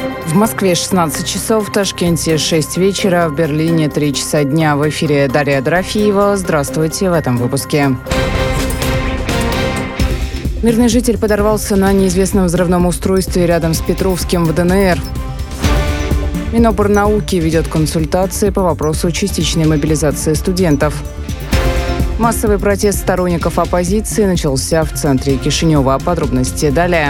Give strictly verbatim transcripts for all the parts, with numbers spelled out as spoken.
В Москве шестнадцать часов, в Ташкенте шесть вечера, в Берлине три часа дня. В эфире Дарья Дорофеева. Здравствуйте в этом выпуске. Мирный житель подорвался на неизвестном взрывном устройстве рядом с Петровским в ДНР. Миноборнауки ведет консультации по вопросу частичной мобилизации студентов. Массовый протест сторонников оппозиции начался в центре Кишинева. Подробности далее.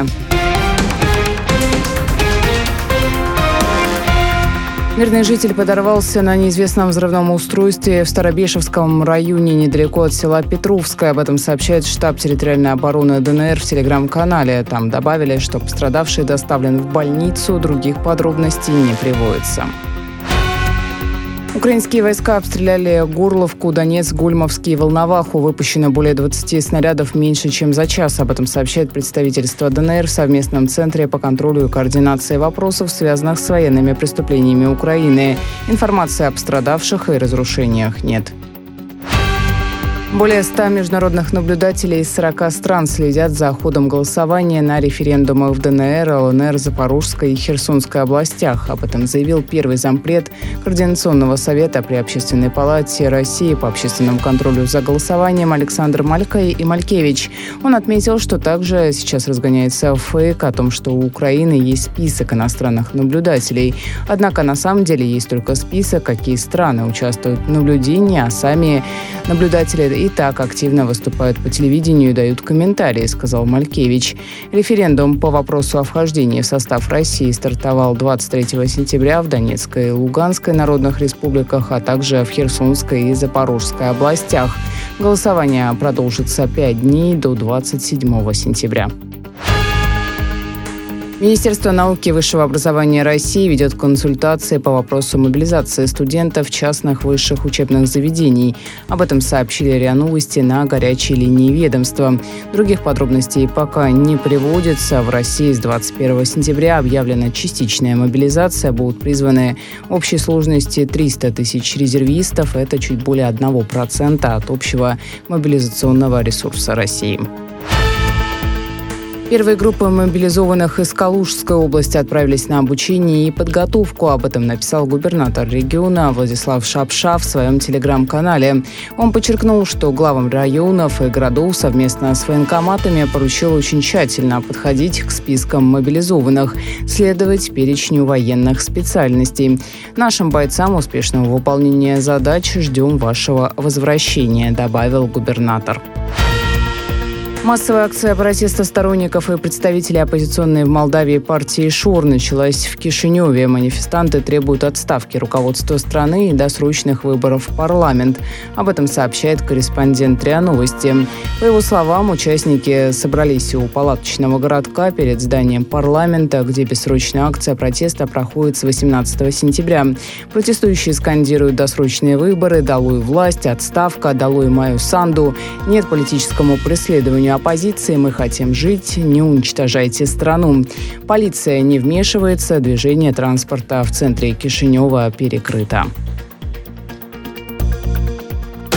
Мирный житель подорвался на неизвестном взрывном устройстве в Старобешевском районе недалеко от села Петровское. Об этом сообщает штаб территориальной обороны ДНР в телеграм-канале. Там добавили, что пострадавший доставлен в больницу. Других подробностей не приводится. Украинские войска обстреляли Горловку, Донецк, Гульмовский и Волноваху. Выпущено более двадцати снарядов меньше, чем за час. Об этом сообщает представительство ДНР в совместном центре по контролю и координации вопросов, связанных с военными преступлениями Украины. Информации о пострадавших и разрушениях нет. Более ста международных наблюдателей из сорока стран следят за ходом голосования на референдумах в ДНР, ЛНР, Запорожской и Херсонской областях. Об этом заявил первый зампред Координационного совета при Общественной палате России по общественному контролю за голосованием Александр Малькай и Малькевич. Он отметил, что также сейчас разгоняется фейк о том, что у Украины есть список иностранных наблюдателей. Однако на самом деле есть только список, какие страны участвуют в наблюдении, а сами наблюдатели и так активно выступают по телевидению и дают комментарии, сказал Малькевич. Референдум по вопросу о вхождении в состав России стартовал двадцать третьего сентября в Донецкой и Луганской народных республиках, а также в Херсонской и Запорожской областях. Голосование продолжится пять дней до двадцать седьмого сентября. Министерство науки и высшего образования России ведет консультации по вопросу мобилизации студентов частных высших учебных заведений. Об этом сообщили РИА Новости на горячей линии ведомства. Других подробностей пока не приводится. В России с двадцать первого сентября объявлена частичная мобилизация. Будут призваны в общей сложности триста тысяч резервистов. Это чуть более одного процента от общего мобилизационного ресурса России. Первые группы мобилизованных из Калужской области отправились на обучение и подготовку. Об этом написал губернатор региона Владислав Шапша в своем телеграм-канале. Он подчеркнул, что главам районов и городов совместно с военкоматами поручил очень тщательно подходить к спискам мобилизованных, следовать перечню военных специальностей. Нашим бойцам успешного выполнения задач ждем вашего возвращения, добавил губернатор. Массовая акция протеста сторонников и представителей оппозиционной в Молдавии партии ШОР началась в Кишиневе. Манифестанты требуют отставки руководства страны и досрочных выборов в парламент. Об этом сообщает корреспондент РИА Новости. По его словам, участники собрались у палаточного городка перед зданием парламента, где бессрочная акция протеста проходит с восемнадцатого сентября. Протестующие скандируют досрочные выборы, долой власть, отставка, долой Майю Санду, нет политическому преследованию оппозиции, мы хотим жить, не уничтожайте страну. Полиция не вмешивается, движение транспорта в центре Кишинева перекрыто.